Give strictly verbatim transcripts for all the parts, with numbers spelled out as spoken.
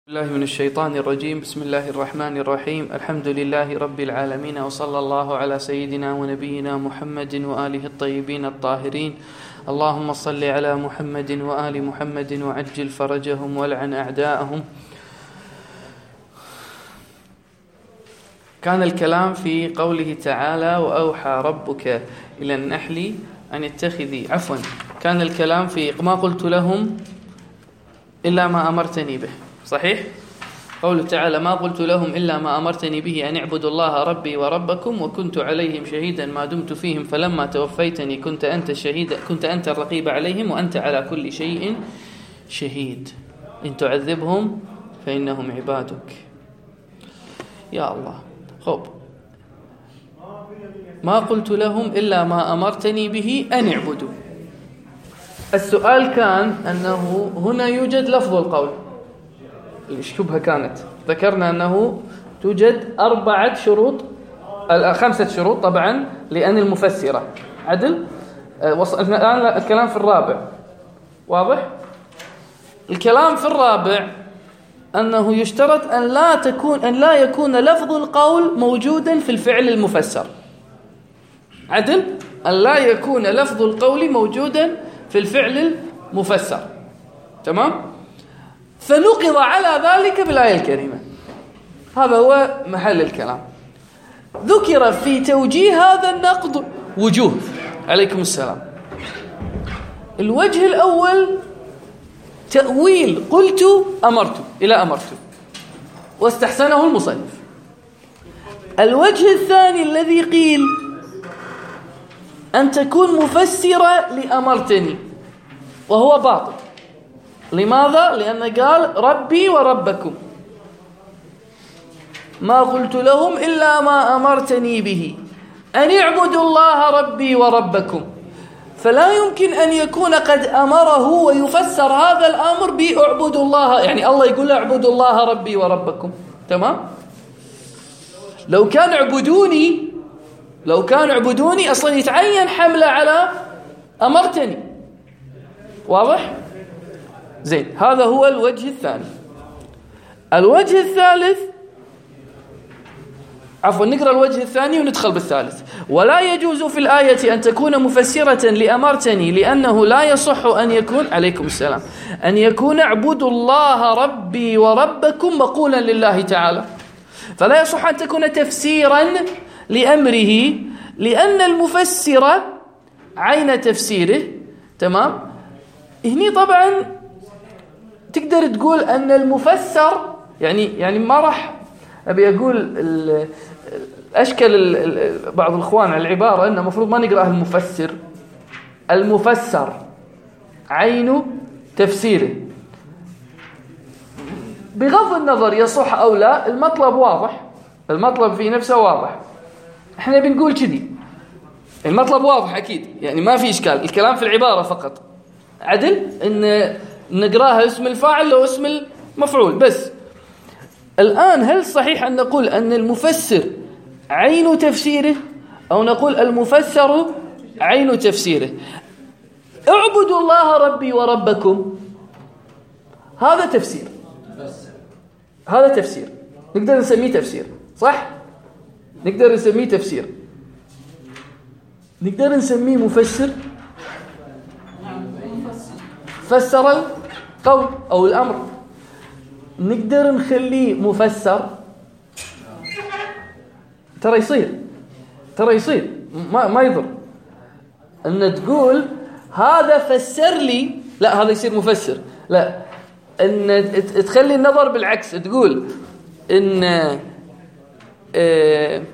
الله من الشيطان الرجيم. بسم الله الرحمن الرحيم. الحمد لله رب العالمين، وصلى الله على سيدنا ونبينا محمد وآله الطيبين الطاهرين. اللهم صل على محمد وآل محمد وعجل فرجهم والعن أعداءهم. كان الكلام في قوله تعالى: وأوحى ربك إلى النحل أن اتخذي عفوا كان الكلام في ما قلت لهم إلا ما أمرتني به. صحيح؟ قوله تعالى: ما قلت لهم إلا ما أمرتني به أن اعبدوا الله ربي وربكم وكنت عليهم شهيدا ما دمت فيهم فلما توفيتني كنت أنت الشهيد كنت أنت الرقيب عليهم وأنت على كل شيء شهيد إن تعذبهم فإنهم عبادك. يا الله. خب ما قلت لهم إلا ما أمرتني به أن اعبدوا. السؤال كان أنه هنا يوجد لفظ القول. الشبهة كانت ذكرنا أنه توجد أربعة شروط خمسة شروط طبعا لأن المفسرة عدل. الآن الكلام في الرابع واضح. الكلام في الرابع أنه يشترط أن لا تكون أن لا يكون لفظ القول موجودا في الفعل المفسر. عدل أن لا يكون لفظ القول موجودا في الفعل المفسر. تمام. فنقض على ذلك بالآية الكريمة. هذا هو محل الكلام. ذكر في توجيه هذا النقض وجوه. عليكم السلام. الوجه الأول تأويل قلت أمرت إلى أمرت واستحسنه المصنف. الوجه الثاني الذي قيل أن تكون مفسرة لأمرتني وهو باطل. لماذا؟ لأن قال ربي وربكم ما قلت لهم إلا ما أمرتني به أن اعبدوا الله ربي وربكم، فلا يمكن أن يكون قد أمره ويفسر هذا الأمر بأعبدوا الله، يعني الله يقول اعبدوا الله ربي وربكم. تمام. لو كان اعبدوني لو كان اعبدوني أصلا يتعين حمله على أمرتني. واضح؟ زين. هذا هو الوجه الثاني. الوجه الثالث عفوا نقرأ الوجه الثاني وندخل بالثالث. ولا يجوز في الآية أن تكون مفسرة لأمرتني لأنه لا يصح أن يكون عليكم السلام أن يكون اعبدوا الله ربي وربكم مقولا لله تعالى، فلا يصح أن تكون تفسيرا لأمره لأن المفسر عين تفسيره. تمام. هني طبعا تقدر تقول أن المفسر يعني يعني ما راح أبي أقول أشكل بعض الإخوان على العبارة أنه مفروض ما نقرأها المفسر. المفسر عين تفسيره بغض النظر يصح أو لا، المطلب واضح، المطلب في نفسه واضح. احنا بنقول كذي المطلب واضح أكيد، يعني ما في إشكال. الكلام في العبارة فقط عدل أن نقراها اسم الفاعل لو اسم المفعول بس. الآن هل صحيح أن نقول أن المفسر عين تفسيره أو نقول المفسر عين تفسيره؟ اعبدوا الله ربي وربكم هذا تفسير، هذا تفسير نقدر نسميه تفسير. صح؟ نقدر نسميه تفسير. نقدر نسميه مفسر. فسر القول أو الأمر. نقدر نخليه مفسر. ترى يصير ترى يصير ما ما يضر أن تقول هذا فسر لي، لا هذا يصير مفسر. لا، أن تخلي النظر بالعكس، تقول إن آه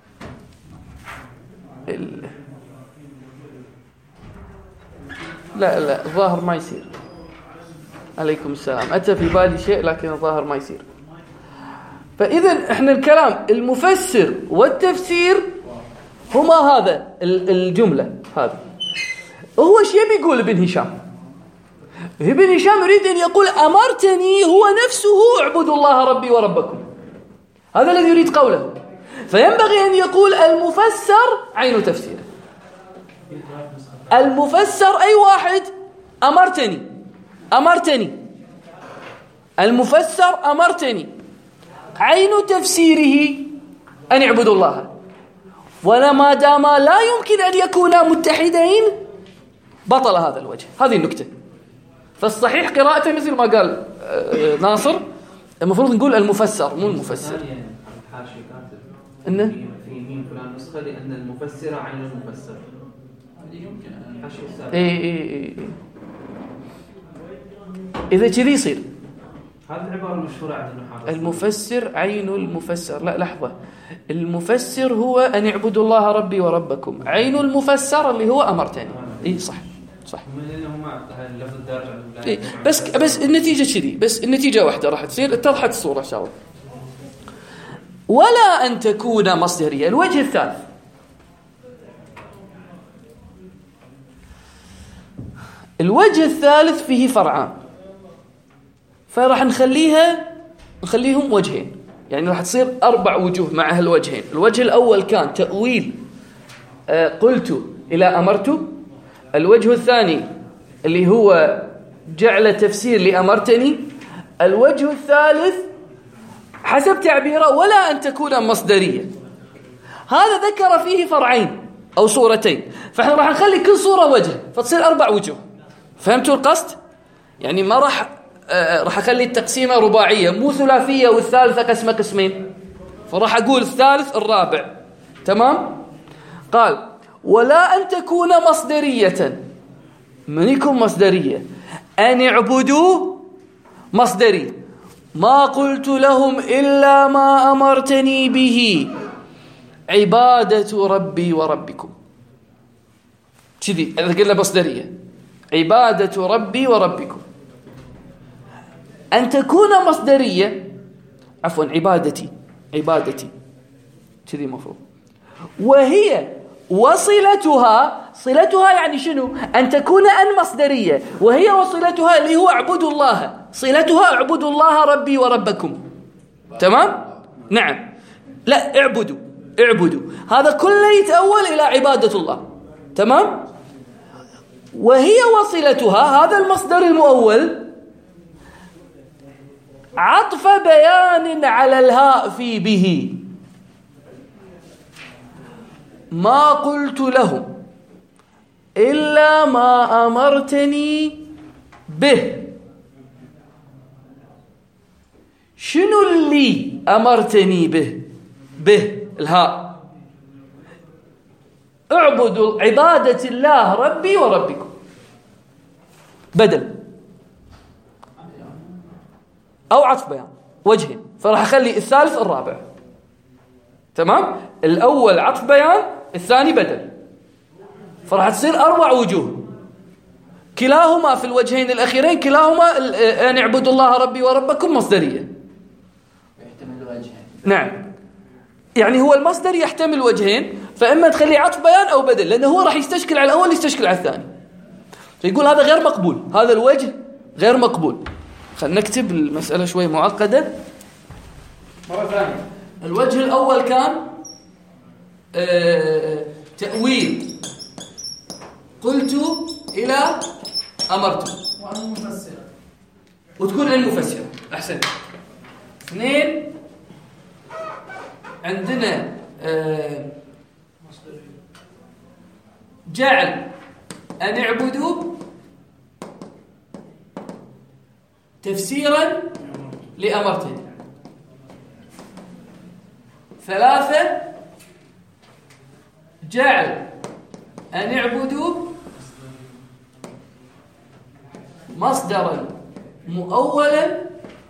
لا لا الظاهر ما يصير. عليكم السلام. أتى في بالي شيء لكن الظاهر ما يصير. فإذا احنا الكلام المفسر والتفسير هما هذا الجملة هذا. هو ايش يبي يقول ابن هشام؟ ابن هشام يريد أن يقول أمرتني هو نفسه اعبدوا الله ربي وربكم، هذا الذي يريد قوله. فينبغي أن يقول المفسر عين تفسيره. المفسر أي واحد أمرتني أمرتني المفسر أمرتني، عين تفسيره أن اعبدوا الله، ولما دام لا يمكن أن يكونا متحدين بطل هذا الوجه. هذه النكتة. فالصحيح قراءته مثل ما قال ناصر، المفروض نقول المفسر مو المفسر. إنه في مين فلان نسخة لأن المفسر عين المفسر. إيه إيه إيه. إذا كذي يصير هذه العبارة المشهورة عند النحاة. المفسر عين المفسر. لا لحظة، المفسر هو أن اعبدوا الله ربي وربكم، عين المفسر اللي هو أمرتني. إيه صح صح. إيه بس بس النتيجة كذي، بس النتيجة واحدة راح تصير، اتضحت الصورة إن شاء الله. ولا أن تكون مصدرية. الوجه الثالث، الوجه الثالث فيه فرعان، فراح نخليها نخليهم وجهين، يعني راح تصير أربع وجوه مع هالوجهين. الوجه الأول كان تأويل آه قلت إلى أمرت. الوجه الثاني اللي هو جعل تفسير لأمرتني. الوجه الثالث حسب تعبيره ولا أن تكون مصدرية. هذا ذكر فيه فرعين أو صورتين، فإحنا راح نخلي كل صورة وجه فتصير أربع وجوه. فهمتوا القصد؟ يعني ما راح آه راح أخلي التقسيمة رباعية مو ثلاثية والثالثة قسمة قسمين، فراح أقول الثالث الرابع. تمام؟ قال ولا أن تكون مصدرية. من يكون مصدرية؟ أن اعبدوا مصدري، ما قلت لهم إلا ما أمرتني به عبادة ربي وربكم. كذي إذا قلنا مصدرية عبادة ربي وربكم. أن تكون مصدرية عفوا عبادتي عبادتي كذي مفروض. وهي وصلتها، صلتها يعني شنو؟ أن تكون أن مصدرية، وهي وصلتها اللي هو اعبدوا الله، صلتها اعبدوا الله ربي وربكم. تمام؟ نعم. لا اعبدوا اعبدوا، هذا كله يتأول إلى عبادة الله. تمام؟ وهي وصلتها، هذا المصدر المؤول عطف بيان على الهاء في به. ما قلت لهم إلا ما أمرتني به. شنو اللي أمرتني به؟ به الهاء، اعبدوا عبادة الله ربي وربكم، بدل أو عطف بيان وجهين، فراح أخلي الثالث الرابع. تمام؟ الأول عطف بيان، الثاني بدل، فراح تصير أربع وجوه، كلاهما في الوجهين الأخيرين كلاهما أن اعبدوا الله ربي وربكم مصدرية. يحتمل وجهين. نعم، يعني هو المصدر يحتمل وجهين، فإما تخلي عطف بيان أو بدل، لأنه هو راح يستشكل على الأول يستشكل على الثاني، فيقول هذا غير مقبول، هذا الوجه غير مقبول. خلينا نكتب المسألة شوي معقدة مرة ثانية. الوجه الأول كان آه تأويل قلت إلى أمرت، وأن مفسر، وتكون عن مفسرة. أحسن. اثنين عندنا آه جعل أن اعبدوا تفسيرا لأمرتني. ثلاثة جعل أن اعبدوا مصدرا مؤولا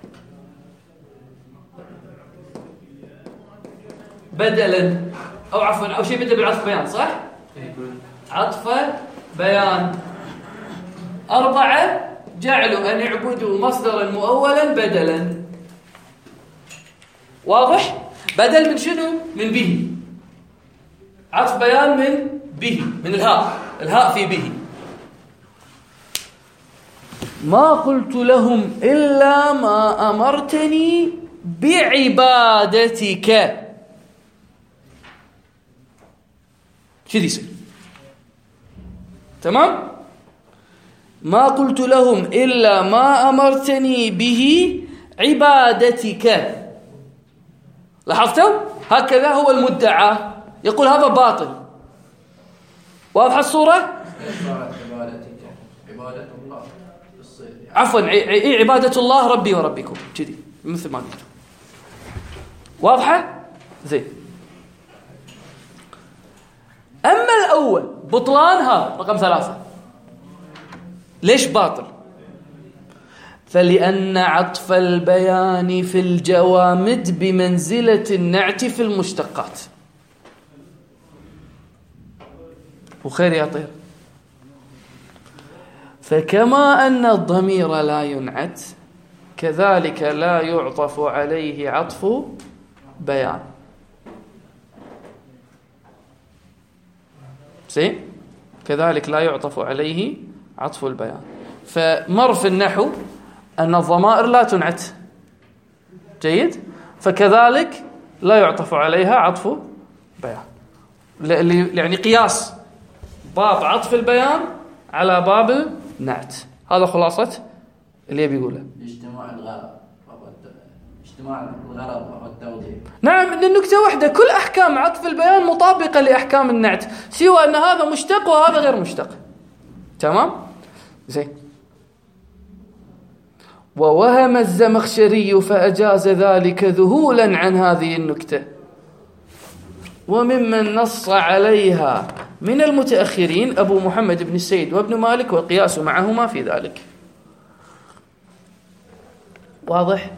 بدلا، أو عفوا أو شيء بدل بالعطف بيان، صح؟ عطف بيان. أربعة جعلوا أن يعبدوا مصدرا مؤولا بدلا. واضح؟ بدل من شنو؟ من به. عطف بيان من به، من الهاء، الهاء في به. ما قلت لهم إلا ما أمرتني بعبادتك. كذي يصير. تمام؟ ما قلت لهم إلا ما أمرتني به عبادتك. لاحظتوا؟ هكذا هو المدعى، يقول هذا باطل. واضحة الصورة؟ عبادتك عبادة الله بالصيغة. عفوا عبادة الله ربي وربكم كذي مثل ما قلت. واضحة؟ زين. أما الأول بطلان هذا رقم ثلاثة. ليش باطل؟ فلأن عطف البيان في الجوامد بمنزلة النعت في المشتقات. وخير يا طير. فكما أن الضمير لا ينعت كذلك لا يعطف عليه عطف بيان. زين؟ كذلك لا يعطف عليه عطف البيان. فمر في النحو أن الضمائر لا تنعت. جيد؟ فكذلك لا يعطف عليها عطف بيان. يعني قياس باب عطف البيان على باب النعت. هذا خلاصة اللي بيقوله. اجتماع الغرض اجتماع الغرض والتوضيح. نعم، للنكتة واحدة، كل أحكام عطف البيان مطابقة لأحكام النعت، سوى أن هذا مشتق وهذا غير مشتق. تمام؟ زين. ووهم الزمخشري فأجاز ذلك ذهولا عن هذه النكتة. وممن نص عليها من المتأخرين أبو محمد بن السيد وابن مالك، والقياس معهما في ذلك. واضح؟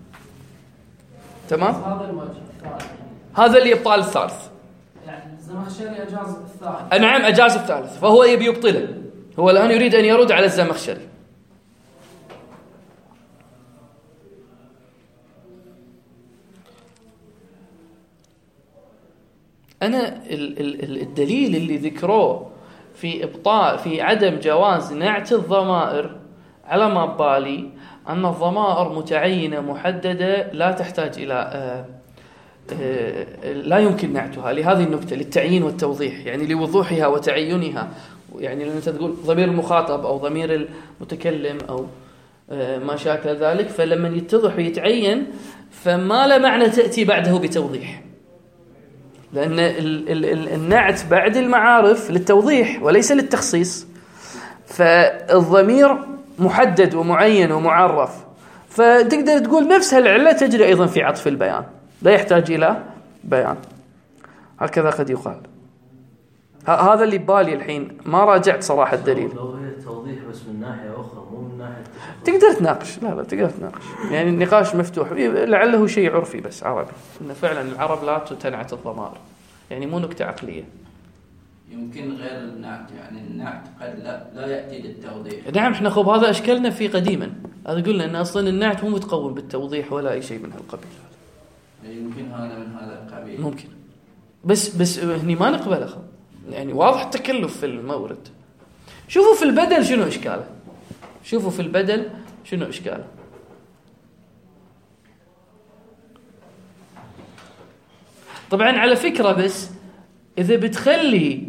تمام؟ هذا الوجه الثالث. هذا اللي يبطال الثالث. يعني الزمخشري أجاز الثالث. نعم أجاز الثالث، فهو يبي يبطله. هو الآن يريد أن يرد على الزمخشري. أنا الدليل اللي ذكروه في إبطاء في عدم جواز نعت الضمائر على ما بالي أن الضمائر متعينة محددة لا تحتاج إلى آآ آآ لا يمكن نعتها لهذه النكتة، للتعيين والتوضيح، يعني لوضوحها وتعينها. يعني لأن أنت تقول ضمير المخاطب أو ضمير المتكلم أو ما شاكل ذلك، فلما يتضح ويتعين فما لا معنى تأتي بعده بتوضيح، لأن النعت بعد المعارف للتوضيح وليس للتخصيص. فالضمير محدد ومعين ومعرف، فتقدر تقول نفس هالعلة تجري أيضا في عطف البيان، لا يحتاج إلى بيان. هكذا قد يقال. هذا اللي بالي الحين، ما راجعت صراحة الدليل. لو هي توضيح بس من ناحية أخرى مو من ناحية تقدر تناقش. لا لا تقدر تناقش، يعني النقاش مفتوح، لعله شيء عرفي بس عربي، إن فعلا العرب لا تنعت الضمائر، يعني مو نكتة عقلية. يمكن غير النعت، يعني النعت قد لا, لا يأتي للتوضيح. نعم، احنا خب هذا أشكلنا فيه قديما، هذا قلنا أن أصلا النعت مو متقوم بالتوضيح ولا أي شيء من هالقبيل. يمكن هذا من هذا القبيل، ممكن، بس بس هني ما نقبله، خب يعني واضح التكلف في المورد. شوفوا في البدل شنو إشكاله، شوفوا في البدل شنو إشكاله. طبعا على فكرة، بس إذا بتخلي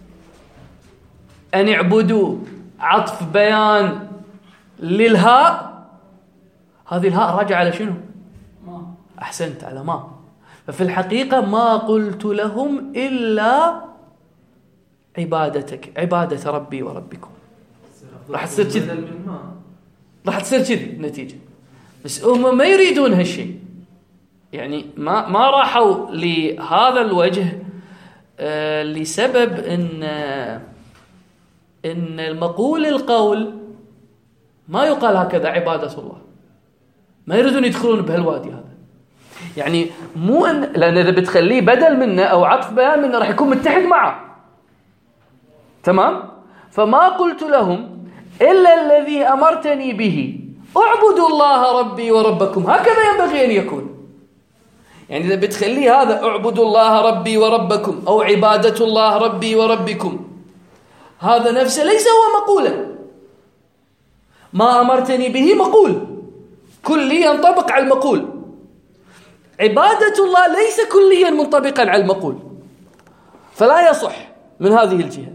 أن يعبدوا عطف بيان للهاء، هذه الهاء راجع على شنو؟ ما. أحسنت، على ما. ففي الحقيقة ما قلت لهم إلا عبادتك، عبادة ربي وربكم. راح تصير كذي، راح تصير كذي النتيجة. بس هم ما يريدون هالشيء، يعني ما ما راحوا لهذا الوجه آه لسبب ان آه ان المقول القول ما يقال هكذا عبادة الله، ما يريدون يدخلون بهالوادي هذا. يعني مو ان، لان اذا بتخليه بدل منه او عطف بيان منه راح يكون متحد معه. تمام؟ فما قلت لهم الا الذي امرتني به، اعبدوا الله ربي وربكم، هكذا ينبغي ان يكون. يعني إذا بتخليه هذا اعبدوا الله ربي وربكم أو عبادة الله ربي وربكم، هذا نفسه ليس هو مقولا. ما أمرتني به مقول كليا ينطبق على المقول، عبادة الله ليس كليا منطبقا على المقول، فلا يصح من هذه الجهة.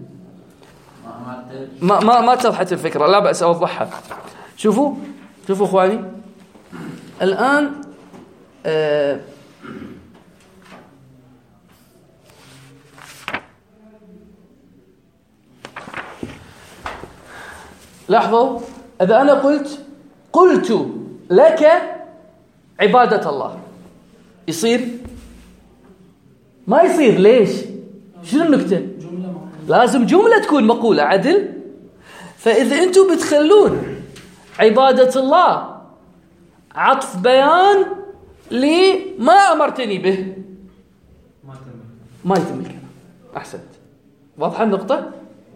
ما ما ما اتضحت الفكرة، لا بأس أوضحها. شوفوا شوفوا إخواني، الآن آه لاحظوا، إذا أنا قلت قلت لك عبادة الله يصير؟ ما يصير. ليش؟ شنو النكتة؟ لازم جملة تكون مقولة عدل. فإذا أنتم بتخلون عبادة الله عطف بيان لما أمرتني به ما يتم الكلام. أحسنت. واضحة النقطة؟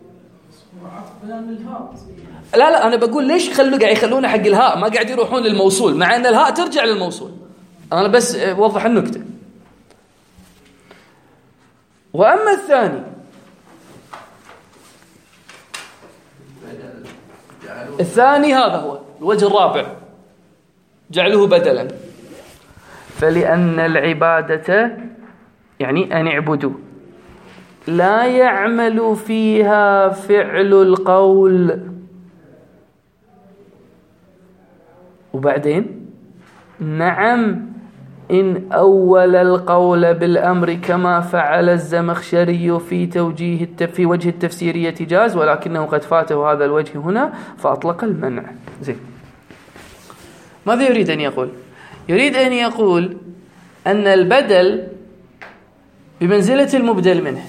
لا لا أنا بقول ليش خلوا قاعد يخلونه حق الهاء، ما قاعد يروحون للموصول، مع أن الهاء ترجع للموصول. أنا بس وضح النكتة. وأما الثاني الثاني هذا هو الوجه الرابع، جعله بدلا. فلأن العبادة يعني أن اعبدوا لا يعمل فيها فعل القول. وبعدين نعم إن أول القول بالأمر كما فعل الزمخشري في توجيه في وجه التفسيرية جاز، ولكنه قد فاته هذا الوجه هنا فأطلق المنع. زين، ماذا يريد أن يقول؟ يريد أن يقول أن البدل بمنزلة المبدل منه،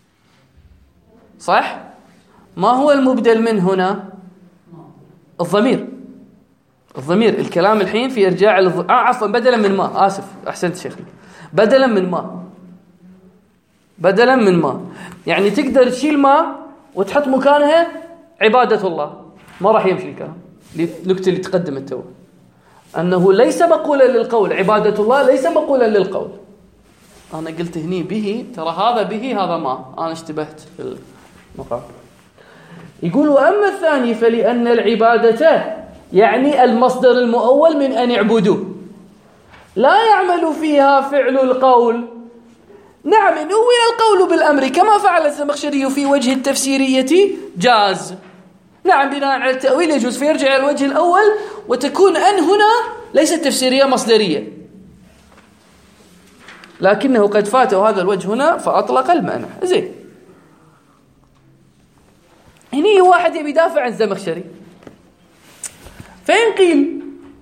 صح؟ ما هو المبدل منه هنا؟ الضمير. الضمير. الكلام الحين في إرجاع الض... آه عفوا بدلا من ما. آسف، أحسنت شيخنا. بدلا من ما. بدلا من ما يعني تقدر تشيل ما وتحط مكانها عبادة الله، ما راح يمشي الكلام. النكتة اللي تقدمت تو أنه ليس مقولا للقول، عبادة الله ليس مقولا للقول. أنا قلت هني به، ترى هذا به هذا ما، أنا اشتبهت في المقام. يقول وأما الثاني فلأن العبادة يعني المصدر المؤول من أن يعبدوه لا يعمل فيها فعل القول. نعم إن أول القول بالأمر كما فعل الزمخشري في وجه التفسيرية جاز. نعم بناء على التأويل يجوز، فيرجع إلى الوجه الأول وتكون أن هنا ليست تفسيرية مصدرية، لكنه قد فاته هذا الوجه هنا فأطلق المعنى. زين، هني واحد يبي يدافع عن الزمخشري، فإن قيل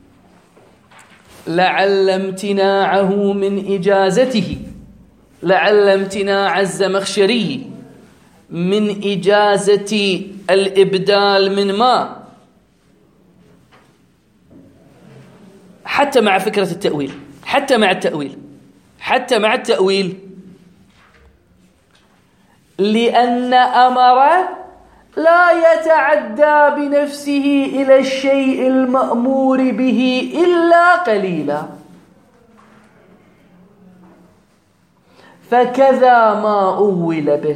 لعل امتناعه من إجازته، لعل امتناع الزمخشري من إجازة الإبدال من ما، حتى مع فكرة التأويل، حتى مع التأويل حتى مع التأويل لأن أمر لا يتعدى بنفسه إلى الشيء المأمور به إلا قليلا، فكذا ما أول به.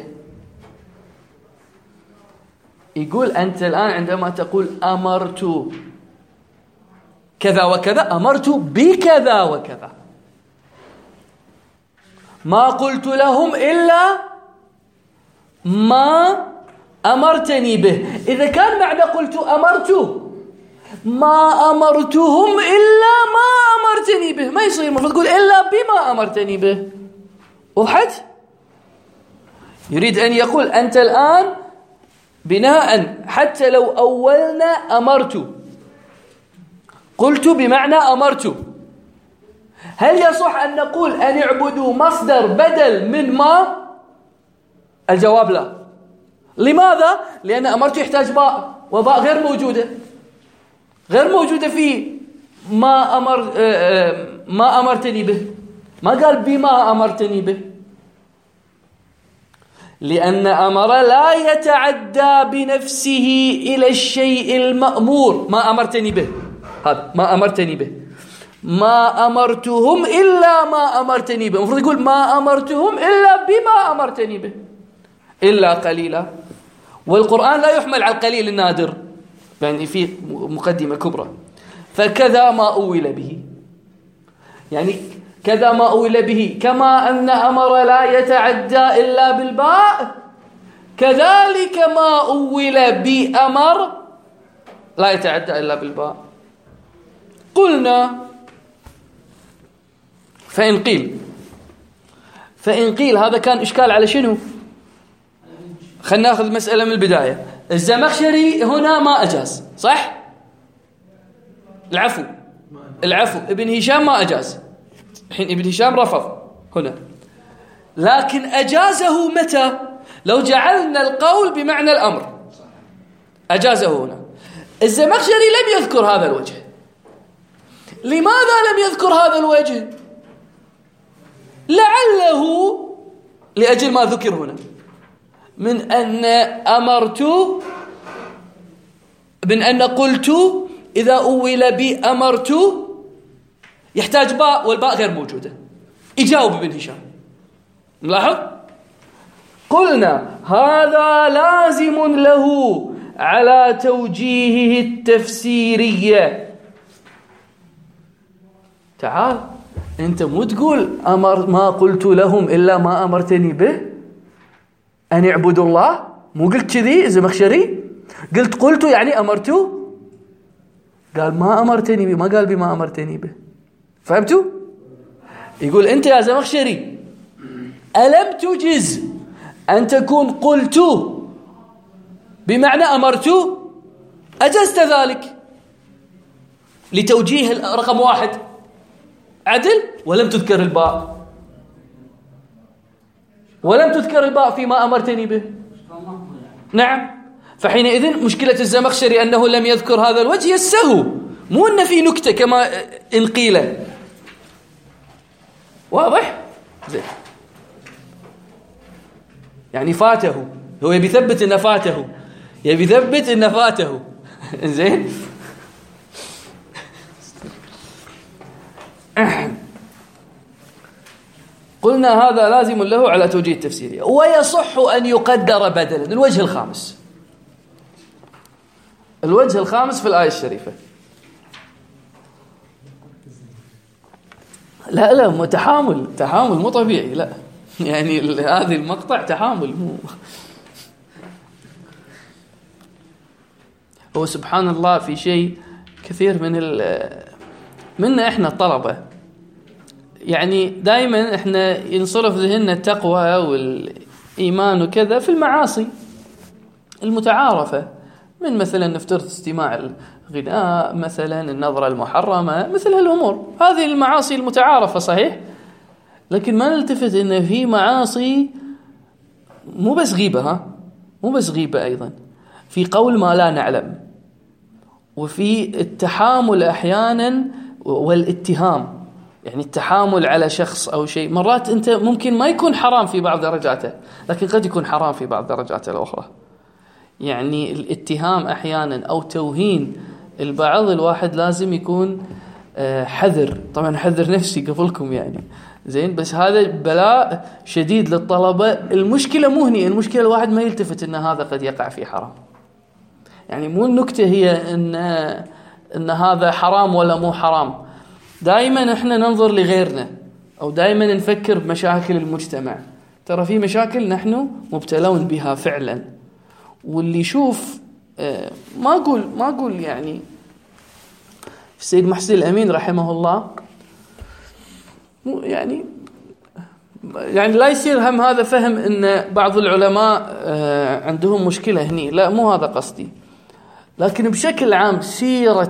يقول أنت الآن عندما تقول أمرت كذا وكذا، أمرت بكذا وكذا، ما قلت لهم إلا ما أمرتني به. إذا كان معنى قلت أمرت ما أمرتهم إلا ما أمرتني به، ما يصير، المفروض تقول إلا بما أمرتني به. وضحت؟ يريد أن يقول أنت الآن بناء حتى لو أولنا أمرت، قلت بمعنى أمرت، هل يصح أن نقول أن يعبدوا مصدر بدل من ما؟ الجواب لا. لماذا؟ لأن أمرت يحتاج باء، وباء غير موجودة، غير موجودة في ما أمر ما أمرتني به، ما قال بما أمرتني به، لأن أمر لا يتعدى بنفسه إلى الشيء المأمور. ما أمرتني به، هذا ما أمرتني به، ما أمرتهم إلا ما أمرتني به، المفروض يقول ما أمرتهم إلا بما أمرتني به، إلا قليلا. والقرآن لا يحمل على القليل النادر، يعني في مقدمة كبرى. فكذا ما أول به، يعني كذا ما أول به، كما أن أمر لا يتعدى إلا بالباء، كذلك ما أول بأمر لا يتعدى إلا بالباء. قلنا فإن قيل فإن قيل هذا كان إشكال على شنو؟ خلنا ناخذ مسألة من البداية. الزمخشري هنا ما أجاز، صح؟ العفو العفو ابن هشام ما أجاز، الحين ابن هشام رفض هنا، لكن أجازه متى؟ لو جعلنا القول بمعنى الأمر أجازه هنا. الزمخشري لم يذكر هذا الوجه. لماذا لم يذكر هذا الوجه؟ لعله لأجل ما ذكر هنا من أن أمرت، من أن قلت، إذا أول بي أمرت يحتاج باء والباء غير موجودة. يجاوب ابن هشام، ملاحظ؟ قلنا هذا لازم له على توجيهه التفسيرية. تعال أنت مو تقول أمر ما قلت لهم إلا ما أمرتني به أن يعبدوا الله، مو قلت كذي زمخشري؟ قلت قلت يعني أمرته، قال ما أمرتني به، ما قال بما أمرتني به. فهمتوا؟ يقول أنت يا زمخشري ألم تجز أن تكون قلت بمعنى أمرت؟ أجزت ذلك لتوجيه رقم واحد عدل، ولم تذكر الباء، ولم تذكر الباء فيما أمرتني به. نعم، فحينئذ مشكلة الزمخشري أنه لم يذكر هذا الوجه السهو، مو أن في نكتة كما إن قيل. واضح؟ زين، يعني فاته، هو يبي يثبت إن فاته، يبي يثبت إن فاته. زين، قلنا هذا لازم له على توجيه التفسيري. ويصح أن يقدر بدلا. الوجه الخامس، الوجه الخامس في الآية الشريفة، لا لا متحامل، تحامل مو طبيعي، لا يعني هذه المقطع تحامل مو. هو سبحان الله في شيء كثير من منا احنا الطلبة، يعني دائما احنا ينصرف ذهننا التقوى والإيمان وكذا في المعاصي المتعارفة، من مثلا نفترض استماع الغناء، مثلا النظرة المحرمة، مثل هالأمور، هذه المعاصي المتعارفة صحيح، لكن ما نلتفت إن في معاصي مو بس غيبة، ها مو بس غيبة، أيضا في قول ما لا نعلم، وفي التحامل أحيانا والاتهام، يعني التحامل على شخص أو شيء مرات أنت ممكن ما يكون حرام في بعض درجاته، لكن قد يكون حرام في بعض درجاته الأخرى. يعني الاتهام أحيانا أو توهين البعض، الواحد لازم يكون حذر، طبعا حذر نفسي قبلكم يعني زين، بس هذا بلاء شديد للطلبة. المشكلة مو هني، المشكلة الواحد ما يلتفت إن هذا قد يقع في حرام. يعني مو النكتة هي إن إن هذا حرام ولا مو حرام، دائما إحنا ننظر لغيرنا أو دائما نفكر بمشاكل المجتمع. ترى في مشاكل نحن مبتلون بها فعلا، واللي يشوف ما أقول ما أقول يعني السيد محسن الأمين رحمه الله يعني يعني لا يصير هم هذا فهم إن بعض العلماء عندهم مشكلة هني، لا مو هذا قصدي، لكن بشكل عام سيرة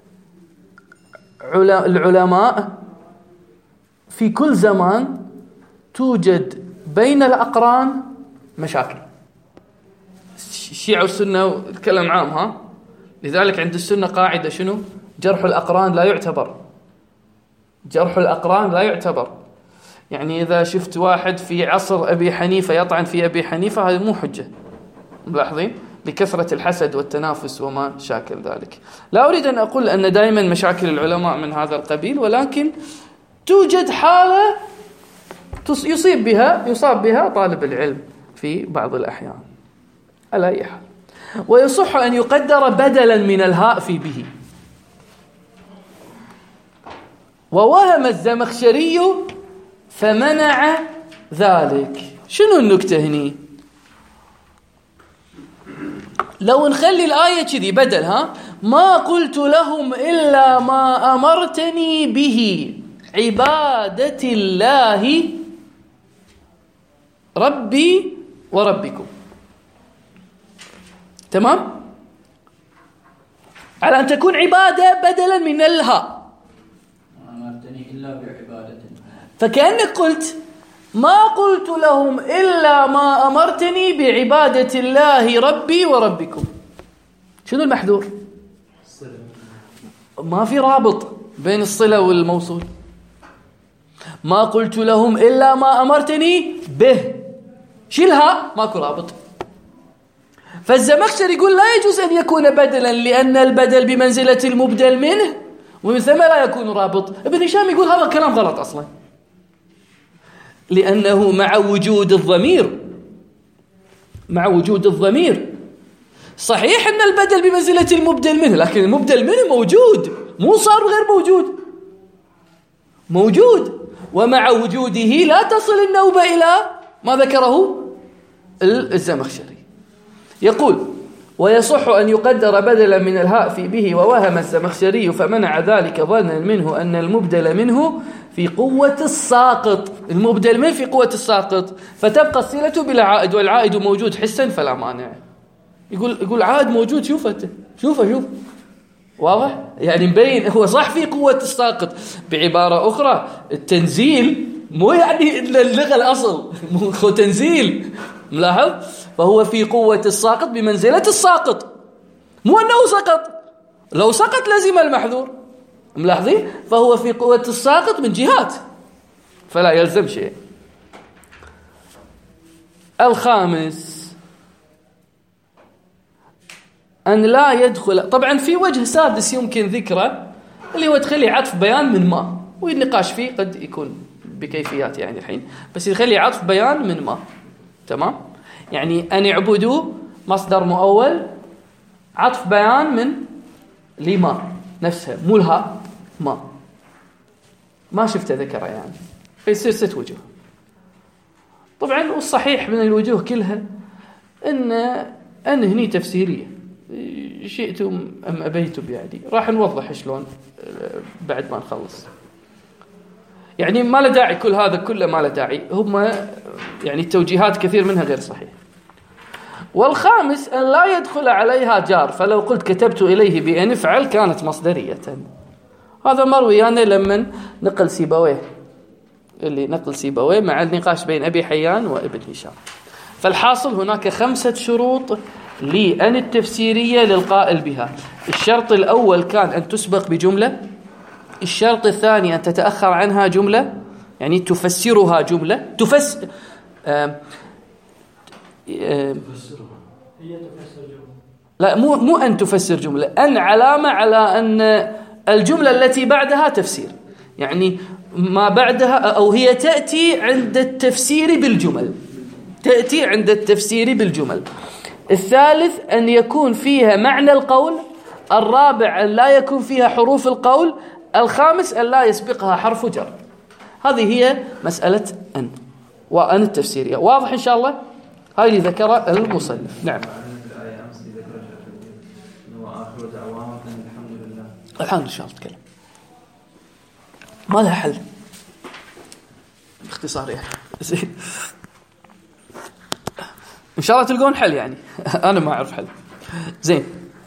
العلماء في كل زمان توجد بين الأقران مشاكل. الشيعة والسنة الكلام عام، ها، لذلك عند السنة قاعدة شنو؟ جرح الأقران لا يعتبر، جرح الأقران لا يعتبر. يعني إذا شفت واحد في عصر أبي حنيفة يطعن في أبي حنيفة، هذا مو حجة، ملاحظين؟ لكثرة الحسد والتنافس وما شاكل ذلك. لا أريد أن أقول أن دائما مشاكل العلماء من هذا القبيل، ولكن توجد حالة يصيب بها يصاب بها طالب العلم في بعض الأحيان. على أي حال، ويصح أن يقدر بدلا من الهاء في به. ووهم الزمخشري فمنع ذلك. شنو النكتة هني؟ لو نخلي الآية كذي بدل، ها، ما قلت لهم إلا ما أمرتني به، عبادة الله ربي وربكم. تمام؟ على أن تكون عبادة بدلا من الهاء. أمرتني إلا بعبادة. فكأنك قلت ما قلت لهم إلا ما أمرتني بعبادة الله ربي وربكم. شنو المحذور؟ ما في رابط بين الصلة والموصول. ما قلت لهم إلا ما أمرتني به، شيلها، ماكو رابط. فالزمخشري يقول لا يجوز أن يكون بدلا لأن البدل بمنزلة المبدل منه ومن ثم لا يكون رابط. ابن هشام يقول هذا الكلام غلط أصلا، لأنه مع وجود الضمير مع وجود الضمير صحيح أن البدل بمنزلة المبدل منه، لكن المبدل منه موجود، مو صار غير موجود، موجود، ومع وجوده لا تصل النوبة إلى ما ذكره الزمخشري. يقول ويصح أن يقدر بدلا من الهاء في به، ووهم الزمخشري فمنع ذلك ظنا منه أن المبدل منه في قوة الساقط، المبدل منه في قوة الساقط، فتبقى الصلة بلا عائد، والعائد موجود حسا فلا مانع. يقول يقول عائد موجود، شوفه شوفه شوف واضح، يعني مبين هو صح في قوة الساقط. بعبارة أخرى التنزيل مو يعني اللغة الأصل، مو تنزيل، ملاحظ؟ فهو في قوة الساقط بمنزلة الساقط، مو أنه سقط، لو سقط لزم المحذور، ملاحظين؟ فهو في قوة الساقط من جهات فلا يلزم شيء. الخامس أن لا يدخل، طبعا في وجه سادس يمكن ذكره اللي هو تخلي عطف بيان من ما، والنقاش فيه قد يكون بكيفيات يعني الحين، بس يخلي عطف بيان من ما. تمام؟ يعني أن يعبدوا مصدر مؤول عطف بيان من لما نفسها، مو لها ما ما شفت ذكره يعني، فيصير ست وجوه. طبعا والصحيح من الوجوه كلها أن أن هني تفسيرية، شئتم أم أبيتم، يعني راح نوضح شلون بعد ما نخلص. يعني ما له داعي كل هذا كله، ما له داعي، هم يعني التوجيهات كثير منها غير صحيح. والخامس أن لا يدخل عليها جار، فلو قلت كتبت إليه بأن افعل كانت مصدرية. هذا مروي أنا لما نقل سيبويه، اللي نقل سيبويه مع النقاش بين أبي حيان وابن هشام. فالحاصل هناك خمسة شروط لأن التفسيرية للقائل بها. الشرط الأول كان أن تسبق بجملة، الشرط الثاني أن تتأخر عنها جملة، يعني تفسرها جملة، تفس آه آه هي تفسر جملة، لا مو مو أن تفسر جملة، أن علامة على أن الجملة التي بعدها تفسير، يعني ما بعدها أو هي تأتي عند التفسير بالجمل، تأتي عند التفسير بالجمل. الثالث أن يكون فيها معنى القول. الرابع أن لا يكون فيها حروف القول. الخامس أن لا يسبقها حرف جر. هذه هي مسألة أن وأن التفسيرية. واضح إن شاء الله؟ هاي اللي ذكر المصنف. نعم. الحمد لله نتكلم ما لها حل باختصار يعني إن شاء الله تلقون حل يعني أنا ما أعرف حل. زين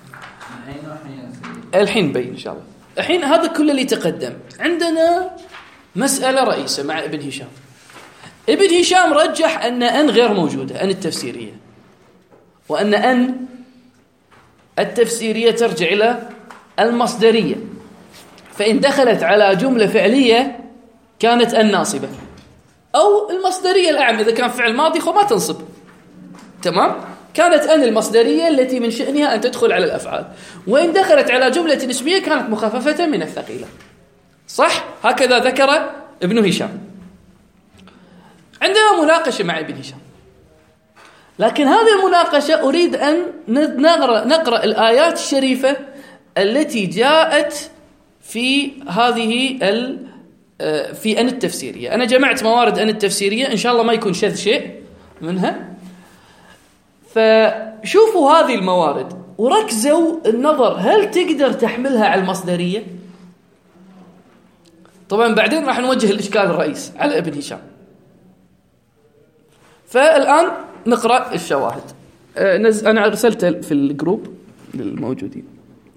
الحين بين إن شاء الله. الحين هذا كل اللي تقدم عندنا مسألة رئيسة مع ابن هشام. ابن هشام رجح أن أن غير موجودة، أن التفسيرية، وأن أن التفسيرية ترجع إلى المصدرية، فإن دخلت على جملة فعلية كانت أن ناصبة، أو المصدرية الأعم إذا كان فعل ماضي فما تنصب. تمام؟ كانت أن المصدرية التي من شأنها أن تدخل على الأفعال، وإن دخلت على جملة نسبية كانت مخففة من الثقيلة. صح؟ هكذا ذكر ابن هشام. عندنا مناقشة مع ابن هشام، لكن هذه المناقشة أريد أن نقرأ, نقرأ الآيات الشريفة التي جاءت في هذه في أن التفسيرية. أنا جمعت موارد أن التفسيرية، إن شاء الله ما يكون شذ شيء منها. فشوفوا هذه الموارد وركزوا النظر، هل تقدر تحملها على المصدرية؟ طبعا بعدين راح نوجه الإشكال الرئيس على ابن هشام. فالآن نقرأ الشواهد. أنا أرسلت في الجروب للموجودين.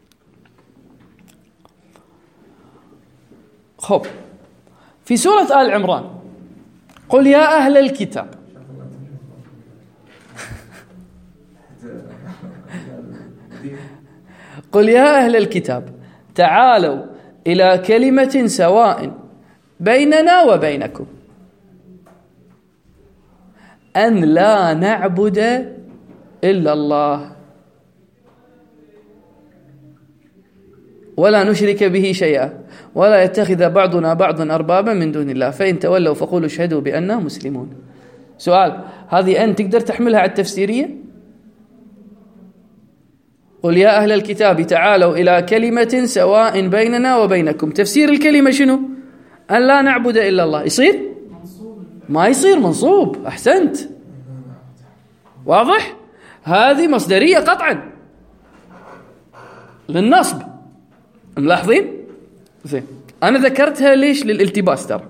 خب، في سورة آل عمران قل يا أهل الكتاب قل يا أهل الكتاب تعالوا إلى كلمة سواء بيننا وبينكم أن لا نعبد إلا الله ولا نشرك به شيئا ولا يتخذ بعضنا بعضا أربابا من دون الله فإن تولوا فقولوا اشهدوا بأننا مسلمون. سؤال، هذه أن تقدر تحملها على التفسيرية؟ قل يا أهل الكتاب تعالوا إلى كلمة سواء بيننا وبينكم، تفسير الكلمة شنو؟ أن لا نعبد إلا الله. يصير؟ ما يصير منصوب. أحسنت، واضح؟ هذه مصدرية قطعا للنصب. ملاحظين؟ زين، أنا ذكرتها ليش؟ للالتباس ترى،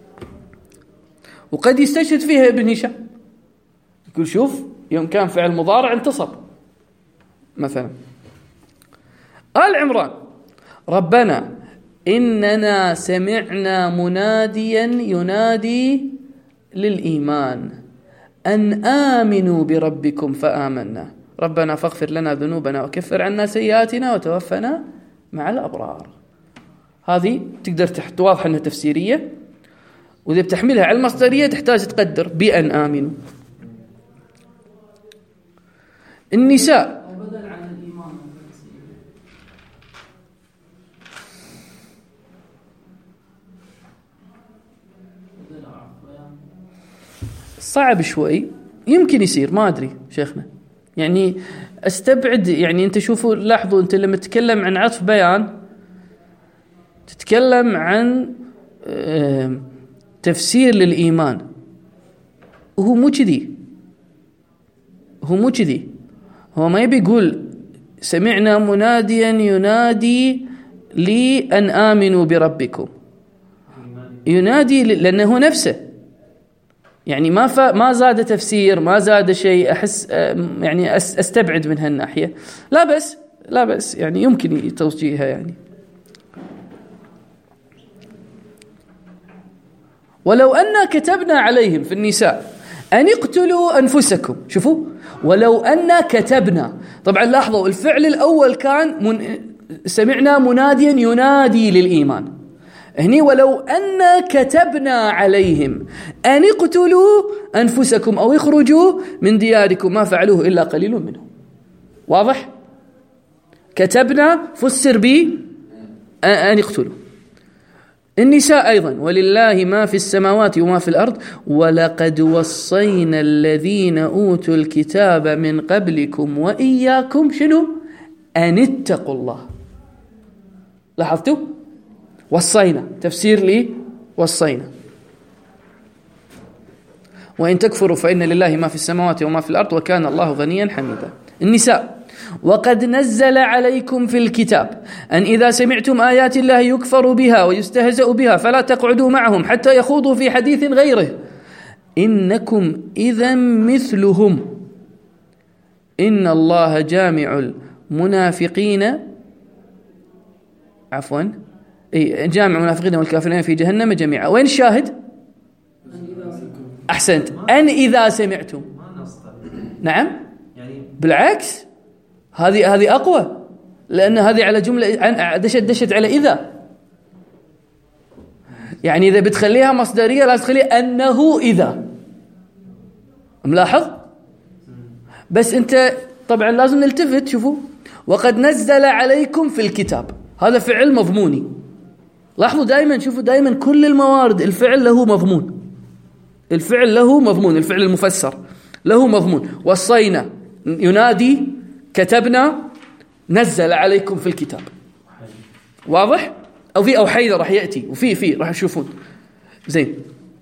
وقد يستشهد فيها ابن هشام، يقول شوف يوم كان فعل مضارع انتصب مثلا. آل عمران ربنا إننا سمعنا مناديا ينادي للإيمان أن آمنوا بربكم فآمنا ربنا فاغفر لنا ذنوبنا وكفر عنا سيئاتنا وتوفنا مع الأبرار. هذه تقدر تحت واضح أنها تفسيرية، وإذا بتحملها على المصدرية تحتاج تقدر بأن آمنوا. النساء وبدل عن الإيمان صعب شوي، يمكن يصير، ما أدري شيخنا، يعني استبعد. يعني أنت شوفوا لاحظوا، أنت لما تتكلم عن عطف بيان تتكلم عن تفسير للإيمان، وهو مو كذي، هو مو كذي، هو ما يبي يقول سمعنا مناديا ينادي لي أن آمنوا بربكم، ينادي لأنه نفسه، يعني ما ف... ما زاد تفسير، ما زاد شيء. أحس يعني أستبعد من هالناحية. لا بس لا بس يعني يمكن توجيهها. يعني ولو أن كتبنا عليهم في النساء أن اقتلوا أنفسكم، شوفوا ولو أن كتبنا. طبعا لاحظوا الفعل الأول كان من... سمعنا مناديا ينادي للإيمان، هني ولو أن كتبنا عليهم أن اقتلوا أنفسكم أو اخرجوا من دياركم ما فعلوه إلا قليل منهم. واضح؟ كتبنا فسر بي أن يقتلوا. النساء أيضا ولله ما في السماوات وما في الأرض ولقد وصينا الذين أوتوا الكتاب من قبلكم وإياكم شنو؟ أن اتقوا الله. لاحظتوا؟ وصينا، تفسير لي وصينا. وإن تكفروا فإن لله ما في السماوات وما في الأرض وكان الله غنيا حميدا. النساء وقد نزل عليكم في الكتاب أن إذا سمعتم آيات الله يكفر بها ويستهزأ بها فلا تقعدوا معهم حتى يخوضوا في حديث غيره إنكم إذا مثلهم إن الله جامع المنافقين عفوا جامع المنافقين والكافرين في جهنم جميعا. وين الشاهد؟ أحسنت، أن إذا سمعتم. نعم بالعكس، هذه هذه أقوى، لأن هذه على جملة دشت دشت على إذا. يعني إذا بتخليها مصدرية لازم تخليها أنه إذا. ملاحظ؟ بس أنت طبعا لازم نلتفت. شوفوا وقد نزل عليكم في الكتاب، هذا فعل مضموني. لاحظوا دائما، شوفوا دائما كل الموارد الفعل له مضمون، الفعل له مضمون، الفعل المفسر له مضمون. وصينا ينادي، كتبنا، نزل عليكم في الكتاب. واضح؟ أو في أو حيث راح يأتي، وفي في راح تشوفون. زين،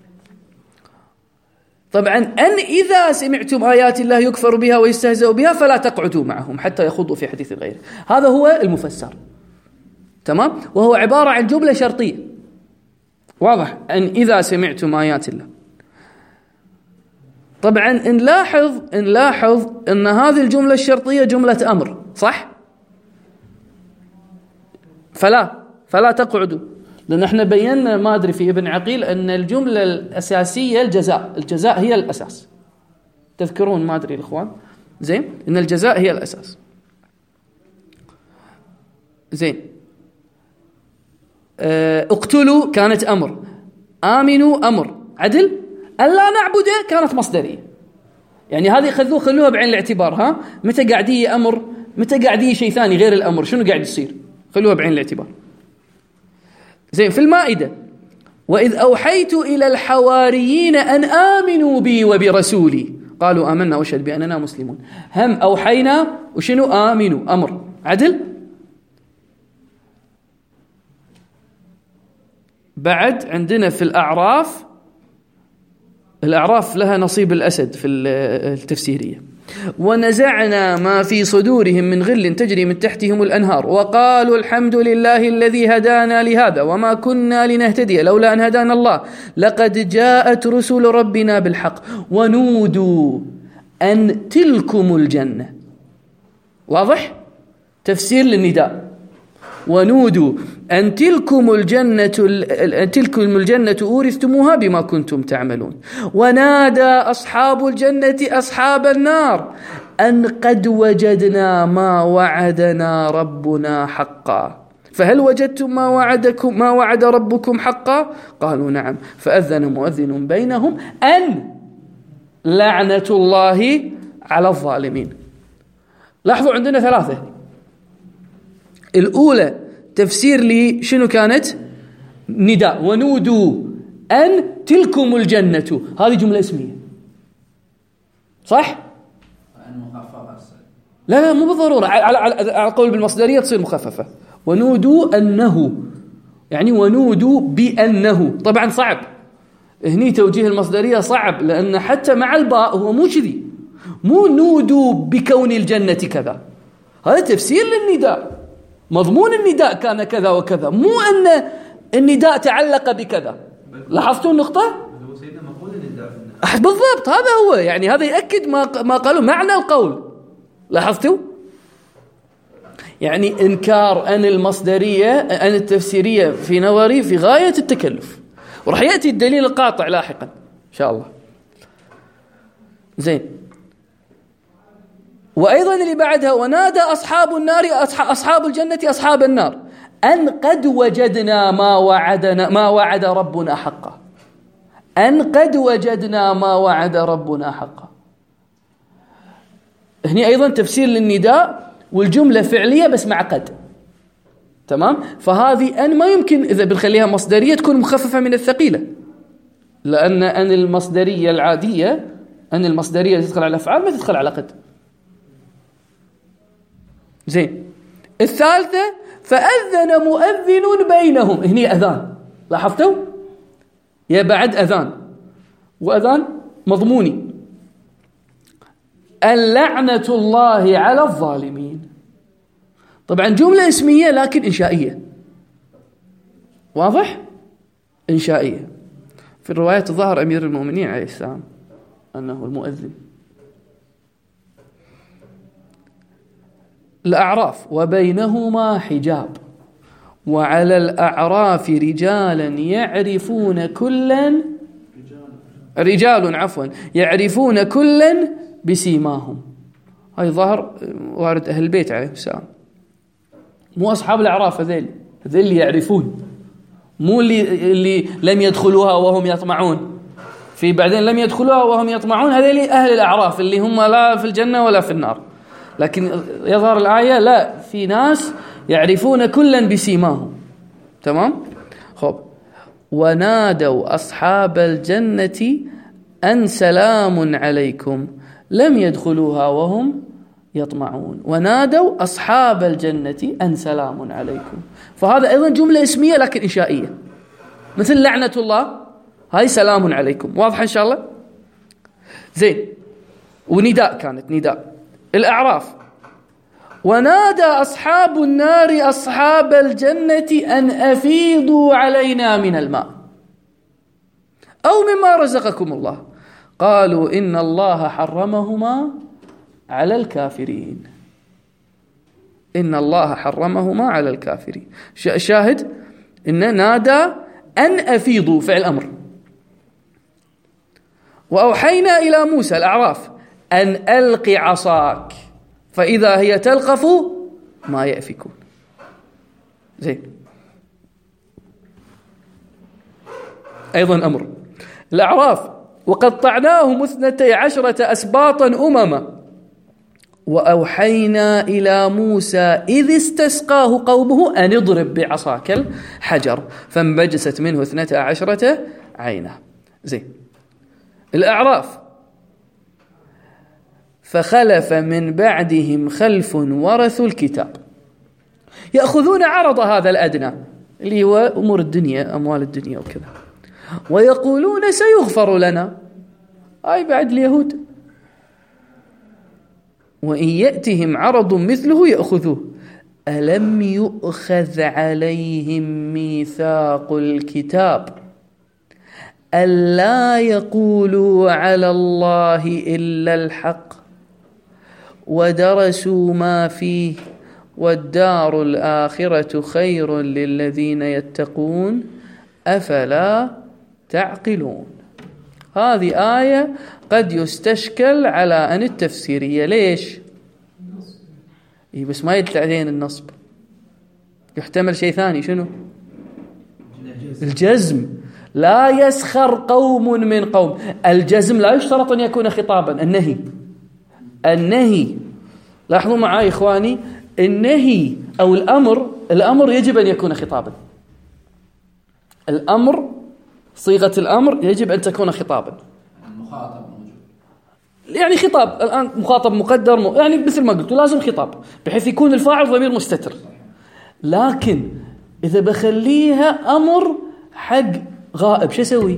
طبعا أن إذا سمعتم آيات الله يكفر بها ويستهزأ بها فلا تقعدوا معهم حتى يخوضوا في حديث غيره. هذا هو المفسر، تمام؟ وهو عبارة عن جملة شرطية. واضح؟ أن إذا سمعتم آيات الله. طبعا نلاحظ نلاحظ أن هذه الجملة الشرطية جملة أمر، صح؟ فلا فلا تقعدوا، لأن احنا بينا ما أدري في ابن عقيل أن الجملة الأساسية الجزاء، الجزاء هي الأساس. تذكرون ما أدري الإخوان؟ زين، إن الجزاء هي الأساس. زين، اقتلوا كانت أمر، آمنوا أمر، عدل، ألا نعبده كانت مصدرية. يعني هذه خذوه خلوها بعين الاعتبار. ها متى قاعدية أمر، متى قاعدية شيء ثاني غير الأمر، شنو قاعد يصير؟ خلوها بعين الاعتبار. زين، في المائدة وإذ أوحيت إلى الحواريين أن آمنوا بي وبرسولي قالوا آمنا واشهد بأننا مسلمون. هم أوحينا وشنو؟ آمنوا، أمر، عدل. بعد عندنا في الأعراف، الأعراف لها نصيب الأسد في التفسيرية. ونزعنا ما في صدورهم من غل تجري من تحتهم الأنهار وقالوا الحمد لله الذي هدانا لهذا وما كنا لنهتدي لولا أن هدانا الله لقد جاءت رسل ربنا بالحق ونودوا أن تلكم الجنة. واضح؟ تفسير للنداء. ونودوا أن تلكم الجنة تلكم الجنة أورثتموها بما كنتم تعملون. ونادى أصحاب الجنة أصحاب النار أن قد وجدنا ما وعدنا ربنا حقا فهل وجدتم ما وعدكم ما وعد ربكم حقا؟ قالوا نعم. فأذن مؤذن بينهم أن لعنة الله على الظالمين. لاحظوا عندنا ثلاثة. الأولى تفسير لي شنو كانت؟ نداء، ونودوا أن تلكم الجنة، هذه جملة اسمية، صح؟ لا لا مو بالضرورة، على على قول بالمصدرية تصير مخففة. ونودوا أنه، يعني ونودوا بأنه. طبعا صعب هني توجيه المصدرية، صعب، لأن حتى مع الباء هو مو كذي، مو نودوا بكون الجنة كذا، هذا تفسير للنداء. مضمون النداء كان كذا وكذا، مو أن النداء تعلق بكذا. لاحظتوا النقطة؟ بالضبط، هذا هو، يعني هذا يأكد ما ما قالوا معنى القول. لاحظتوا؟ يعني إنكار أن المصدرية أن التفسيرية في نظري في غاية التكلف، ورح يأتي الدليل القاطع لاحقا إن شاء الله. زين، وأيضا اللي بعدها ونادى أصحاب النار أصحاب الجنة أصحاب النار أن قد وجدنا ما وعدنا ما وعد ربنا حقا. أن قد وجدنا ما وعد ربنا حقا. هني أيضا تفسير للنداء، والجملة فعلية بس مع قد. تمام؟ فهذه أن ما يمكن إذا بنخليها مصدرية تكون مخففة من الثقيلة، لأن أن المصدرية العادية، أن المصدرية تدخل على الأفعال ما تدخل على قد. زين، الثالثة فأذن مؤذن بينهم، هني أذان. لاحظتوا؟ يا بعد أذان، وأذان مضموني. اللعنة الله على الظالمين. طبعا جملة اسمية لكن إنشائية. واضح؟ إنشائية. في الروايات الظاهر أمير المؤمنين عليه السلام أنه المؤذن. الأعراف وبينهما حجاب وعلى الأعراف رجالا يعرفون كلا رجال عفوا يعرفون كلا بسيماهم. هاي ظهر وارد أهل البيت عليه السلام، مو أصحاب الأعراف هذيل، هذيل اللي يعرفون، مو اللي اللي لم يدخلوها وهم يطمعون. في بعدين لم يدخلوها وهم يطمعون، هذيل أهل الأعراف اللي هم لا في الجنة ولا في النار. لكن يظهر الآية لا، في ناس يعرفون كلا بسيماهم. تمام؟ خب، ونادوا أصحاب الجنة أن سلام عليكم لم يدخلوها وهم يطمعون. ونادوا أصحاب الجنة أن سلام عليكم. فهذا أيضا جملة اسمية لكن إنشائية، مثل لعنة الله، هاي سلام عليكم. واضح إن شاء الله؟ زين، ونداء كانت نداء. الأعراف ونادى أصحاب النار أصحاب الجنة أن أفيضوا علينا من الماء. أو مما رزقكم الله قالوا إن الله حرمهما على الكافرين. إن الله حرمهما على الكافرين. شاهد إن نادى أن أفيضوا فعل أمر. وأوحينا إلى موسى الأعراف أن ألق عصاك فإذا هي تلقف ما يأفكون. زين. أيضا أمر. الأعراف وقطعناهم اثنتي عشرة أسباطا أمما وأوحينا إلى موسى إذ استسقاه قومه أن اضرب بعصاك الحجر فانبجست منه اثنتا عشرة عينا. زين. الأعراف فخلف من بعدهم خلف ورثوا الكتاب يأخذون عرض هذا الأدنى اللي هو أمور الدنيا أموال الدنيا وكذا ويقولون سيغفر لنا. أي بعد اليهود وإن يأتهم عرض مثله يأخذوه. ألم يؤخذ عليهم ميثاق الكتاب ألا يقولوا على الله إلا الحق ودرسوا ما فيه والدار الآخرة خير للذين يتقون أفلا تعقلون. هذه آية قد يستشكل على أن التفسيرية. ليش؟ إيه بس ما يدل علينا النصب. يحتمل شيء ثاني. شنو؟ الجزم. لا يسخر قوم من قوم. الجزم لا يشترط أن يكون خطابا. النهي النهي لاحظوا معي إخواني النهي أو الأمر الأمر يجب أن يكون خطابا. الأمر صيغة الأمر يجب أن تكون خطابا. المخاطب موجود يعني خطاب الآن مخاطب مقدر م... يعني مثل ما قلت لازم خطاب بحيث يكون الفاعل ضمير مستتر. لكن إذا بخليها أمر حق غائب شو أسوي؟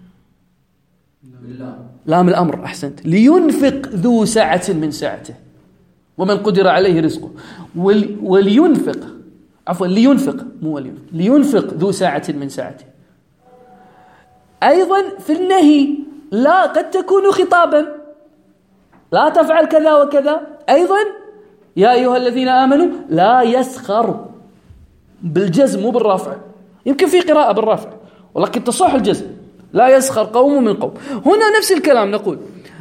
لام الأمر. أحسنت. لينفق ذو سعة من سعته ومن قدر عليه رزقه ول... ولينفق عفوا لينفق مو ولينفق لينفق ذو سعة من سعته. أيضا في النهي لا قد تكون خطابا لا تفعل كذا وكذا. أيضا يا أيها الذين آمنوا لا يسخر بالجزم مو بالرافع. يمكن في قراءة بالرافع ولكن تصح الجزم. لا يسخر قوم من قوم. هنا نفس الكلام نقول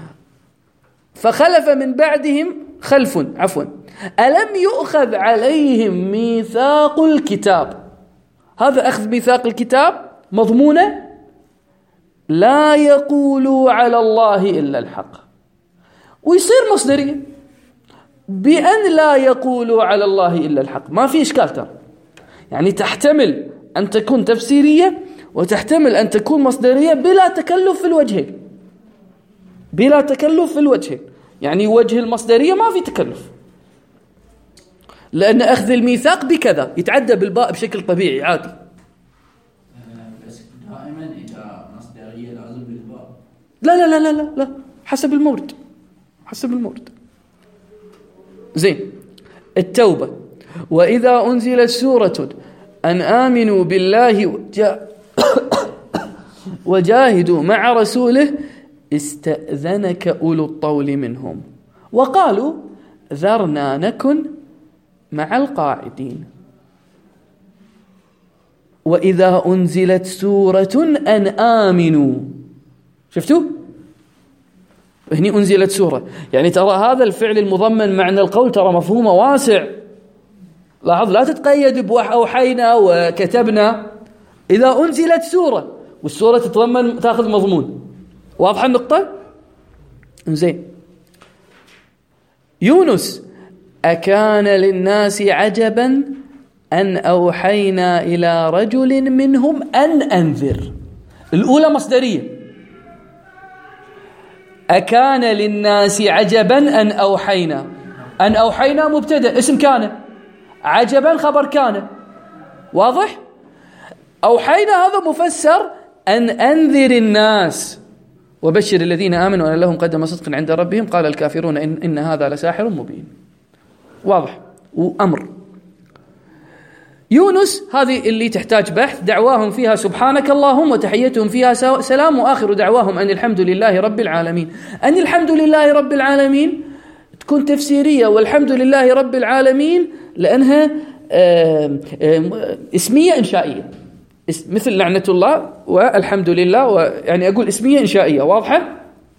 فخلف من بعدهم خلف عفوا ألم يؤخذ عليهم ميثاق الكتاب. هذا أخذ ميثاق الكتاب مضمونة لا يقولوا على الله إلا الحق ويصير مصدرية بأن لا يقولوا على الله إلا الحق. ما في إشكال ترى. يعني تحتمل أن تكون تفسيرية وتحتمل أن تكون مصدرية بلا تكلف في الوجهين. بلا تكلف في الوجهين. يعني وجه المصدرية ما في تكلف لأن أخذ الميثاق بكذا يتعدى بالباء بشكل طبيعي عادي. بس دائما إذا مصدرية لازم بالباء. لا لا لا لا لا حسب المورد حسب المورد. زين. التوبة وإذا أنزلت سورة أن آمنوا بالله وجا وجاهدوا مع رسوله استأذنك أولو الطول منهم وقالوا ذرنا نكن مع القاعدين. وإذا أنزلت سورة أن آمنوا شفتوا؟ هني أنزلت سورة يعني ترى هذا الفعل المضمن معنى القول ترى مفهومه واسع. لاحظ لا تتقيد بأوحينا وكتبنا. إذا أنزلت سورة والسورة تتضمن تأخذ مضمون. واضحة النقطة؟ زين. يونس أكان للناس عجبا أن أوحينا إلى رجل منهم أن أنذر. الأولى مصدرية. أكان للناس عجبا أن أوحينا. أن أوحينا مبتدأ اسم كان عجبا خبر كان. واضح؟ أوحينا هذا مفسر أن أنذر الناس وبشر الذين آمنوا أن لهم قدم صدق عند ربهم قال الكافرون إن, إن هذا لساحر مبين. واضح. وأمر. يونس هذه اللي تحتاج بحث. دعواهم فيها سبحانك اللهم وتحيتهم فيها سلام وآخر دعواهم أن الحمد لله رب العالمين. أن الحمد لله رب العالمين تكون تفسيرية، والحمد لله رب العالمين لأنها آآ آآ اسمية إنشائية، مثل لعنة الله والحمد لله، ويعني أقول اسمية إنشائية. واضحة؟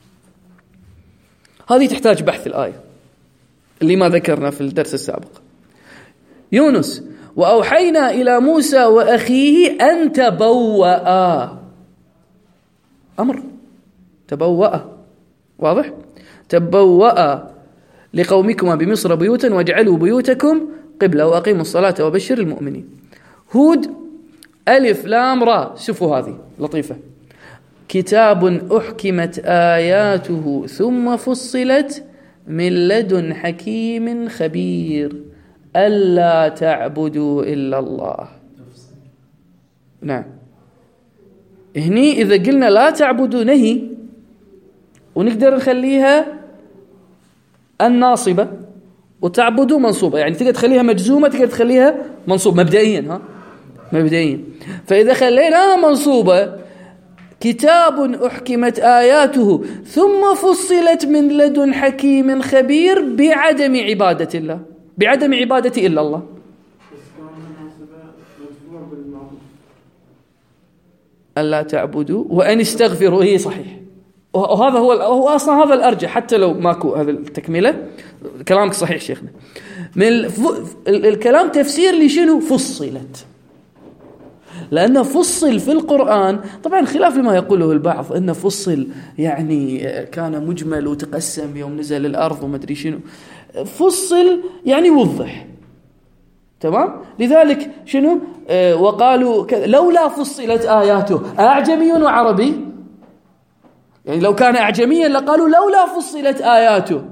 هذه تحتاج بحث الآية اللي ما ذكرنا في الدرس السابق. يونس وأوحينا إلى موسى وأخيه أن تبوأ، أمر تبوأ، واضح؟ تبوأ لقومكما بمصر بيوتا واجعلوا بيوتكم قبلة وأقيموا الصلاة وبشر المؤمنين. هود ألف لام را، شوفوا هذه لطيفة. كتاب أحكمت آياته ثم فصلت من لدن حكيم خبير ألا تعبدوا إلا الله. نعم، هني إذا قلنا لا تعبدوا نهي، ونقدر نخليها الناصبة وتعبدوا منصوبة، يعني تقدر تخليها مجزومة، تقدر تخليها منصوب مبدئيا. ها مبدئيا. فإذا خليناها منصوبة كتاب أحكمت آياته ثم فصلت من لدن حكيم خبير بعدم عبادة الله، بعدم عبادة إلا الله. ألا تعبدوا وأن استغفروا، هي صحيح، وهذا هو هو أصلا هذا الأرجح، حتى لو ماكو هذا التكملة. كلامك صحيح شيخنا. من الف... الكلام تفسير لشنو فصلت، لأنه فصل في القرآن طبعا خلاف لما يقوله البعض أنه فصل يعني كان مجمل وتقسم يوم نزل الأرض وما أدري شنو. فصل يعني وضح، تمام. لذلك شنو آه وقالوا لولا فصلت آياته أعجمي وعربي، يعني لو كان أعجميا لقالوا لولا فصلت آياته.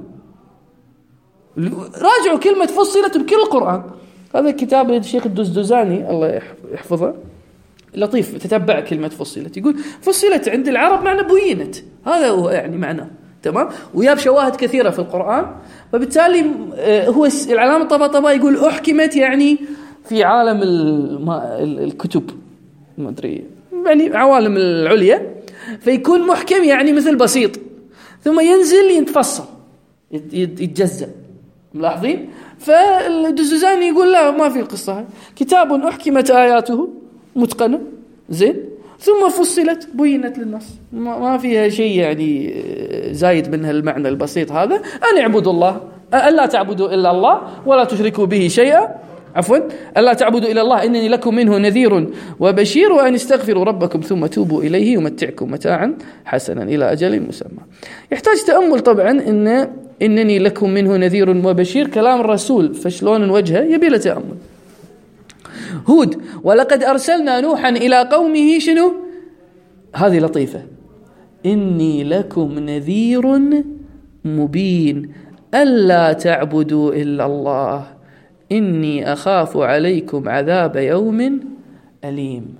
راجعوا كلمة فصلت بكل القرآن. هذا كتاب الشيخ الدزدزاني الله يحفظه لطيف، تتبع كلمة فصلت، يقول فصلت عند العرب معنى بينت، هذا هو يعني معناه، تمام. وياب شواهد كثيرة في القرآن، وبالتالي هو العلامة الطباطبائي يقول أحكمت يعني في عالم الكتب ما أدري يعني عوالم العليا، فيكون محكم يعني مثل بسيط، ثم ينزل يتفصل يتجزأ، ملاحظين؟ فالدزوزاني يقول لا، ما في القصة هاي، كتاب أحكمت آياته متقنة زين ثم فصلت بينت للناس، ما فيها شيء يعني زايد منها المعنى البسيط هذا. أن اعبدوا الله، ألا تعبدوا إلا الله ولا تشركوا به شيئا، عفوا ألا تعبدوا إلا الله إنني لكم منه نذير وبشير، وأن استغفروا ربكم ثم توبوا إليه يمتعكم متاعا حسنا إلى أجل مسمى. يحتاج تأمل طبعا إن إنني لكم منه نذير وبشير كلام الرسول، فشلون نوجهه يبي له تأمل. هود ولقد أرسلنا نوحا إلى قومه شنو، هذه لطيفة، إني لكم نذير مبين ألا تعبدوا إلا الله إني أخاف عليكم عذاب يوم أليم.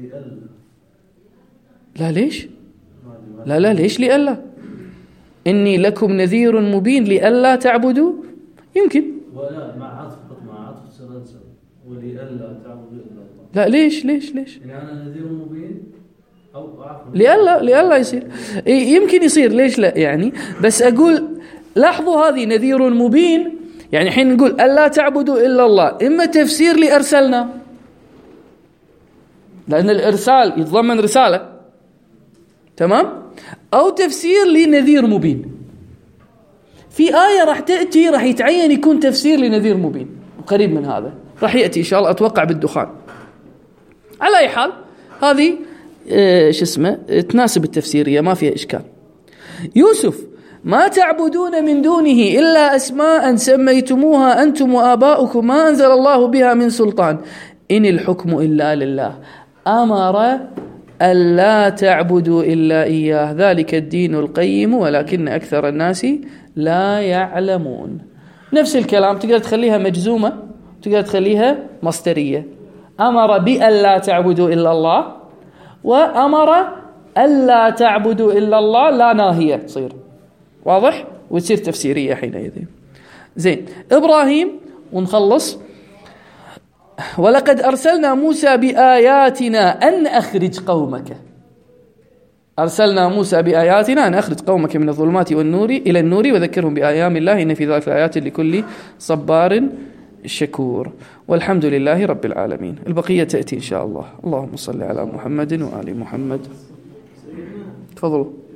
لا ليش لا لا ليش لألا، إني لكم نذير مبين لألا تعبدوا، يمكن ولا مع عطف مع عطف سلسل ولألا تعبدوا إلا الله. لا ليش ليش ليش يعني أنا نذير مبين أو عفوا لألا لألا يصير، يمكن يصير ليش لا يعني، بس أقول لاحظوا هذه نذير مبين، يعني حين نقول ألا تعبدوا إلا الله إما تفسير لأرسلنا، لأن الإرسال يتضمن رسالة، تمام، أو تفسير لنذير مبين. في آية راح تأتي راح يتعين يكون تفسير لنذير مبين، قريب من هذا راح يأتي إن شاء الله، أتوقع بالدخان. على أي حال هذه آه شو اسمه تناسب التفسيرية، ما فيها إشكال. يوسف ما تعبدون من دونه إلا أسماء سميتموها أنتم وآباؤكم ما أنزل الله بها من سلطان إن الحكم إلا لله أمر ألا تعبدوا إلا إياه ذلك الدين القيم ولكن أكثر الناس لا يعلمون. نفس الكلام تقدر تخليها مجزومة، تقدر تخليها مصدرية، أمر بألا تعبدوا إلا الله، وأمر ألا تعبدوا إلا الله لا ناهية تصير، واضح، وتصير تفسيرية حينئذ. زين إبراهيم ونخلص. ولقد أرسلنا موسى بآياتنا أن أخرج قومك. أرسلنا موسى بآياتنا أن أخرج قومك من الظلمات والنور إلى النور وذكرهم بآيام الله إن في ذلك آيات لكل صبار شكور. والحمد لله رب العالمين. البقية تأتي إن شاء الله. اللهم صل على محمد وآل محمد. تفضلوا.